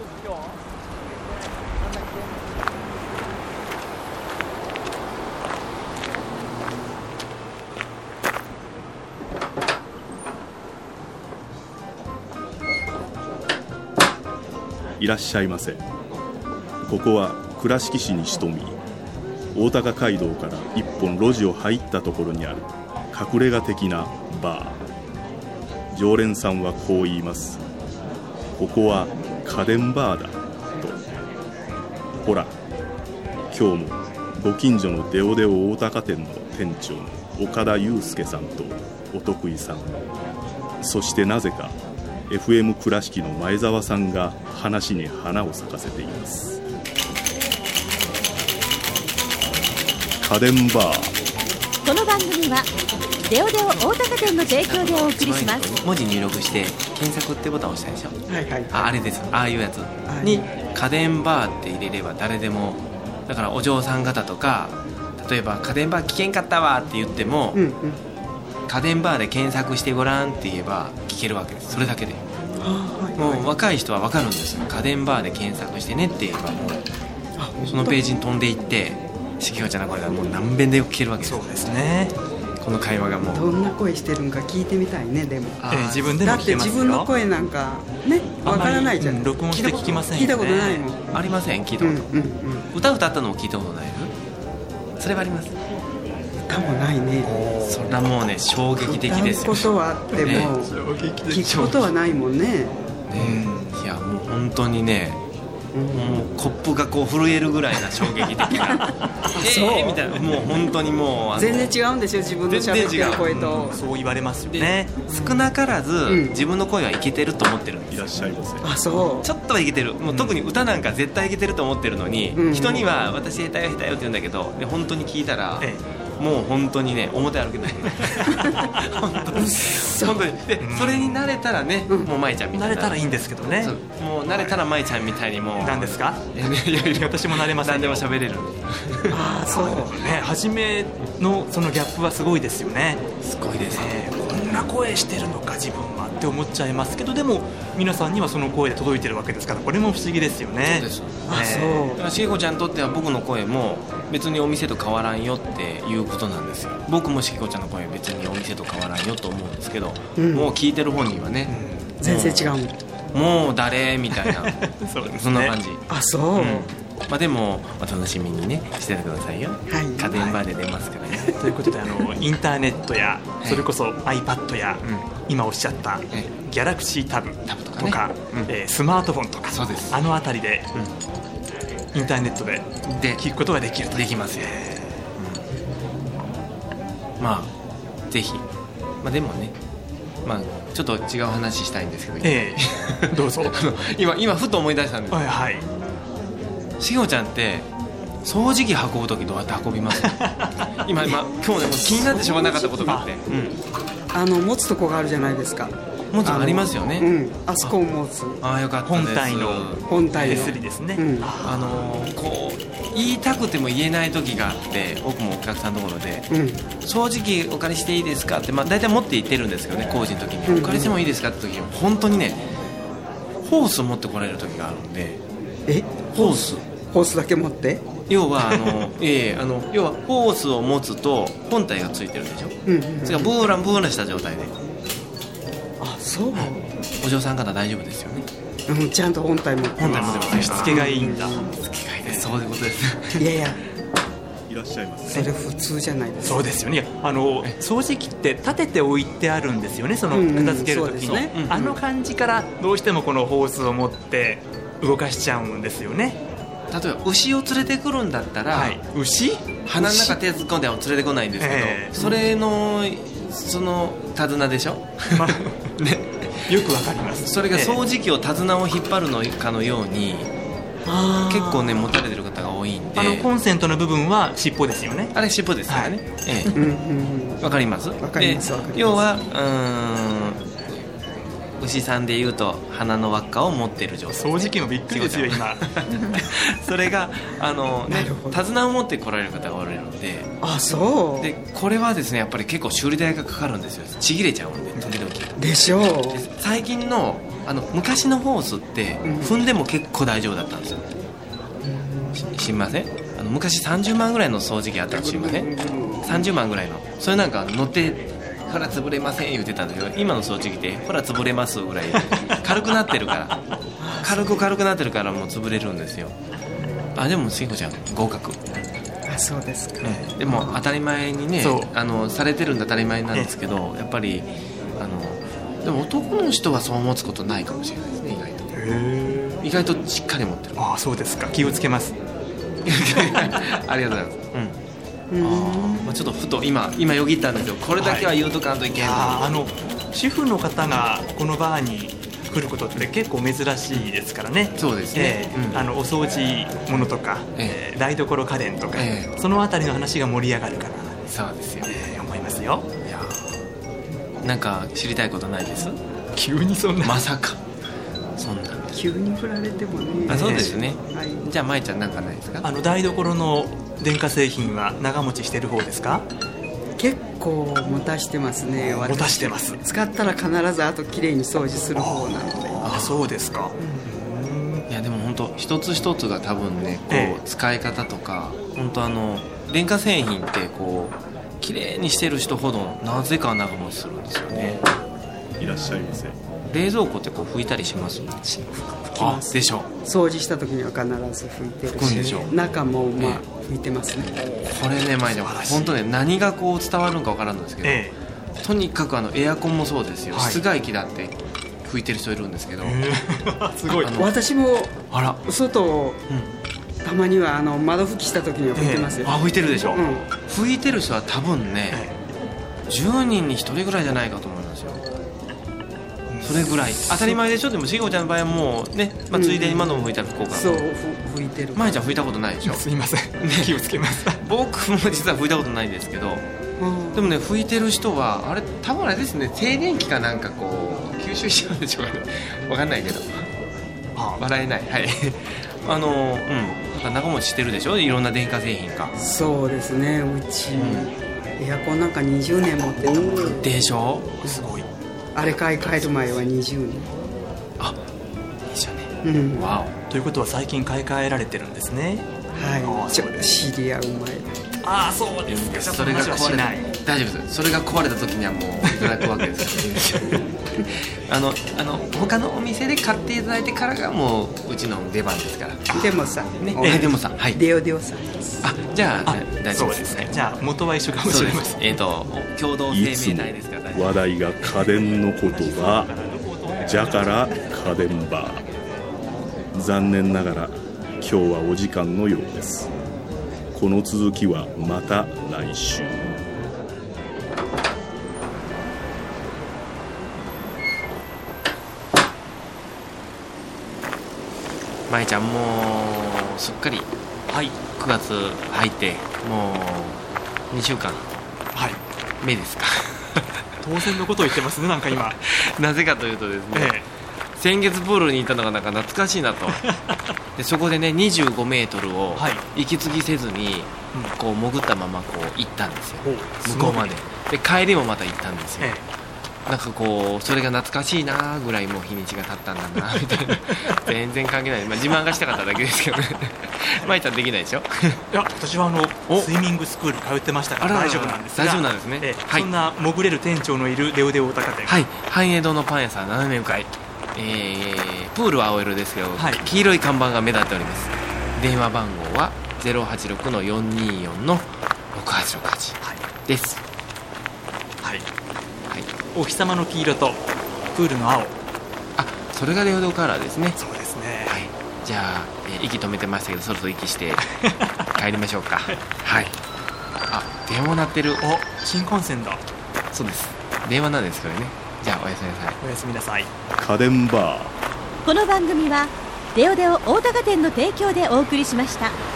いらっしゃいませ。ここは倉敷市に潜み、大高街道から一本路地を入ったところにある隠れ家的なバー。常連さんはこう言います。ここは家電バーだと。ほら、今日もご近所のデオデオ大高店の店長の岡田祐介さんとお得意さん、そしてなぜかFM 倉敷の前澤さんが話に花を咲かせています。家電バー。 この番組はデオデオ大高店の提供でお送りします。 文字入力して検索ってボタンを押したでしょ。 はいはい、 あれです。ああいうやつに家電バーって入れれば誰でも、だからお嬢さん方とか、例えば家電バー聞けんかったわって言っても、家電バーで検索してごらんって言えば聞けるわけです。それだけで、もう若い人は分かるんですよ。家電バーで検索してねって言えば、もうそのページに飛んでいってしきほちゃんの声がもう何遍でよく聞けるわけです。 そうですね。 この会話がもうどんな声してるんか聞いてみたいね。でも自分でも聞けますよ。 だって自分の声なんかねわからないじゃん。 録音して聞きませんよね。 聞いたことないもん。 ありません。聞いたこと、歌歌ったのも聞いたことない。それはありますかもないね。 それはもうね衝撃的ですよ。 歌うことはあっても、聞くことはないもんね。 いやもう本当にね、もうコップがこう震えるぐらいな衝撃的なみたいな、もう本当にもう全然違うんですよ、自分の喋ってる声と。 そう言われますよね。 少なからず、自分の声はいけてると思ってるんです。 いらっしゃいませ。 あ、そう。 ちょっとはいけてる。もう特に歌なんか絶対いけてると思ってるのに、人には私下手よ下手よって言うんだけど、で本当に聞いたら、もう本当にね表歩けない本当にで、それに慣れたらね、もう舞ちゃんみたいな、 慣れたらいいんですけどね。 もう慣れたら舞ちゃんみたいにもう何ですか。私も慣れません。 何でも喋れる。 ああ、そうね。初めのそのギャップはすごいですよね。 すごいですね。 こんな声してるのか自分はって思っちゃいますけど、でも皆さんにはその声で届いてるわけですから、これも不思議ですよね。 そうです。 あ、そう。 しげこちゃんにとっては僕の声も別にお店と変わらんよっていうことなんですよ。僕もしげこちゃんの声は別にお店と変わらんよと思うんですけど、もう聞いてる本人はね、 全然違う。 もう誰みたいなそうですね。 そんな感じ。 あ、そう。 まあ、でもお楽しみにねしててくださいよ。家電バーで出ますからね。 ということでインターネットやそれこそ iPad や今おっしゃったギャラクシータブとかスマートフォンとか、あの辺りでインターネットで聞くことができると。 できますよ。まあぜひ、まあ、でもね、まあ、ちょっと違う話したいんですけど、 どうぞ今ふと思い出したんです。 はいはい。 しげこちゃんって掃除機運ぶときどうやって運びます今日ねもう気になってしょうがなかったことがあって、 持つとこがあるじゃないですか。 持つありますよね。 あそこを持つ。 ああ、よかったです。 本体の手すりですね。 こう言いたくても言えない時があって、僕もお客さんのところで、掃除機お借りしていいですかって、まあ、大体持って行ってるんですけどね、工事の時に、お借りしてもいいですかって時に本当にねホース持ってこられる時があるんで。ホースだけ持って、 要は要はホースを持つと本体がついてるでしょ。それがブーランブーランした状態で。 あ、そう。 お嬢さん方大丈夫ですよね。 ちゃんと本体持ってます。 しつけがいいんだ。 しつけがいいです。そういうことです。 いやいや、 いらっしゃいます。 それ普通じゃないですか。 そうですよね。掃除機って立てて置いてあるんですよね。その片付ける時に、あの感じからどうしてもこのホースを持って動かしちゃうんですよね。 例えば牛を連れてくるんだったら、 牛鼻の中手突っ込んでは連れてこないんですけど、それのその手綱でしょ、ね、 よくわかります。 それが掃除機を手綱を引っ張るのかのように、結構ね持たれてる方が多いんで、 コンセントの部分は尻尾ですよね。 あれ尻尾ですからね。わかります。 わかります。 要は牛さんでいうと鼻の輪っかを持っている状態。 掃除機もびっくりですよ今それが手綱を持って来られる方がおられるので。 あ、そうでこれはですねやっぱり結構修理代がかかるんですよ。ちぎれちゃうんで時々 でしょう。 最近の昔のホースって踏んでも結構大丈夫だったんですよ。知りません？昔30万ぐらいの掃除機あったの知りません？30万ぐらいの、それなんか乗ってほら潰れません言ってたんだけど、今の掃除機ってほら潰れますぐらい軽くなってるから軽くなってるからもう潰れるんですよ。でもしんこちゃん合格。 そうですか。 でも当たり前にね、されてるんで当たり前なんですけど、やっぱりでも男の人はそう持つことないかもしれないですね。意外としっかり持ってる。 そうですか。気をつけます。 ありがとうございます。ちょっとふと今よぎったんですよ。これだけは言うとかんといけんと。 主婦の方がこのバーに来ることって結構珍しいですからね。 そうですね。 お掃除物とか、台所家電とか、そのあたりの話が盛り上がるから。 そうですよ。 思いますよ。 いや、なんか知りたいことないです？ 急にそんな。 まさか。そんな。 急に振られてもね。 そうですね。じゃあまいちゃんなんかないですか？ 台所の電化製品は長持ちしてる方ですか？ 結構持たしてますね。 持たしてます。 使ったら必ずあときれいに掃除する方なので。 そうですか。 いやでも本当一つ一つが多分ね、使い方とか本当電化製品ってきれいにしてる人ほどなぜか長持ちするんですよね。 いらっしゃいませ。 冷蔵庫って拭いたりします？拭きます。 でしょ。 掃除した時には必ず拭いてるし、中も拭いてますね。 これね、前で本当ね、何が伝わるのか分からんのですけど、とにかくエアコンもそうですよ。室外機だって拭いてる人いるんですけど、 すごい。 私も外をたまには窓拭きした時には拭いてますよ。 拭いてるでしょ。拭いてる人は多分ね、10人に1人ぐらいじゃないかと思いますよ。それぐらい当たり前でしょ。でもしごちゃんの場合はもうね、ついでに窓も拭いたら拭こうかな。 そう、拭いてる。 まいちゃん拭いたことないでしょ。 すいません、気をつけます。 僕も実は拭いたことないんですけど、でもね、拭いてる人は多分あれですね、静電気かなんか吸収しちゃうんでしょうかね。分かんないけど、笑えない。はい長持ちしてるでしょ、いろんな電化製品が。 そうですね、うち、エアコンなんか20年持ってたもんでしょ。すごい。 あれ買い替える前は20年。 20年。わお。 ということは最近買い替えられてるんですね。 はい。知り合う前。 そうですか。 それが壊れない。大丈夫です。それが壊れた時にはもういただくわけですから他のお店で買っていただいてからがもううちの出番ですから。 でもさ、 でもさ、はい。 デオデオさんです。 じゃあ大丈夫ですね。 じゃあ元は一緒かもしれません。 共同声明内ですから。 話題が家電のことはじゃから家電バー。残念ながら今日はお時間のようです。この続きはまた来週。 まいちゃんもうすっかり9月入ってもう2週間目ですか。 当然のことを言ってますね、なんか今。 なぜかというとですね、先月プールにいたのがなんか懐かしいなと。でそこでね、25メートルを息継ぎせずに潜ったまま行ったんですよ、向こうまで。で帰りもまた行ったんですよ。なんかそれが懐かしいなぐらいもう日にちが経ったんだなみたいな。全然関係ない、自慢がしたかっただけですけどね。まいちゃんできないでしょ。 いや、私はスイミングスクール通ってましたから大丈夫なんですが。 大丈夫なんですね。 そんな潜れる店長のいるデオデオ大高店、 繁栄堂のパン屋さん斜め向かい、プールは青色ですけど、黄色い看板が目立っております。電話番号は 086-424-6868 です。 お日様の黄色とプールの青。 それがデオデオカラーですね。 そうですね。 じゃあ、息止めてましたけどそろそろ息して帰りましょうか。電話鳴ってる。 新幹線だ。 そうです、電話なんですけどね。じゃあおやすみなさい。 おやすみなさい。 家電バー。 この番組はデオデオ大高店の提供でお送りしました。